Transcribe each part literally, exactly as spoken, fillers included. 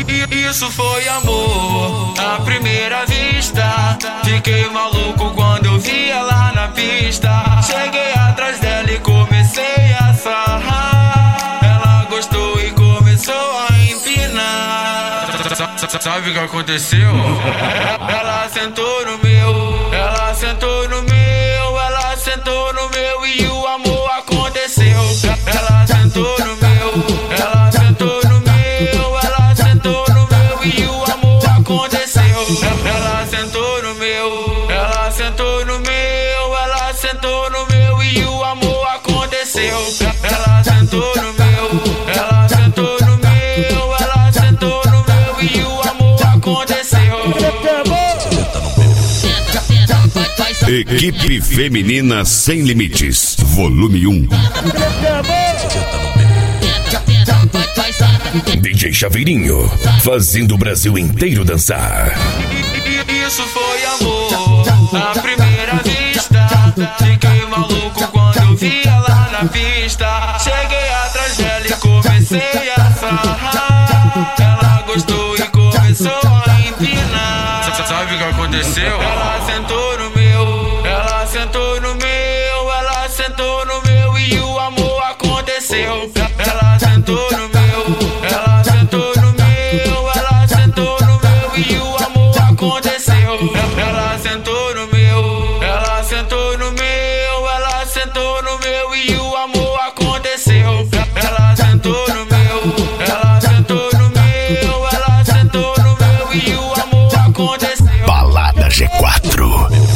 Isso foi amor à primeira vista. Fiquei maluco quando eu vi ela na pista. Cheguei atrás dela e comecei a sarrar. Ela gostou e começou a empinar. Sabe o que aconteceu? Ela sentou no meu, ela sentou no meu, ela sentou no meu e o amor aconteceu. Ela sentou no meu, ela sentou no meu, ela sentou no meu e o amor aconteceu. Ela sentou no meu, ela sentou no meu, ela sentou no meu e o amor aconteceu. Ela sentou no meu, ela sentou no meu, ela sentou no meu e o amor aconteceu. Equipe Feminina Sem Limites, volume um. D J Chaveirinho, fazendo o Brasil inteiro dançar. Isso foi amor à primeira vista. Fiquei maluco quando eu vi ela na pista. Cheguei atrás dela e comecei a sarrar. Ela gostou e começou a empinar. Sabe o que aconteceu? Ela sentou no meu, ela sentou no meu, ela sentou no meu e o amor aconteceu. Ela sentou no meu, ela sentou no meu, ela sentou no meu e o amor aconteceu. Ela sentou no meu, ela sentou no meu, ela sentou no meu e o amor aconteceu. Ela sentou no meu, ela sentou no meu, ela sentou no meu e o amor aconteceu. Balada G quatro.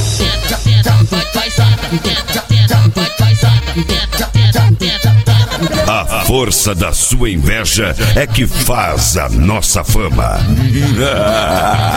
A força da sua inveja é que faz a nossa fama.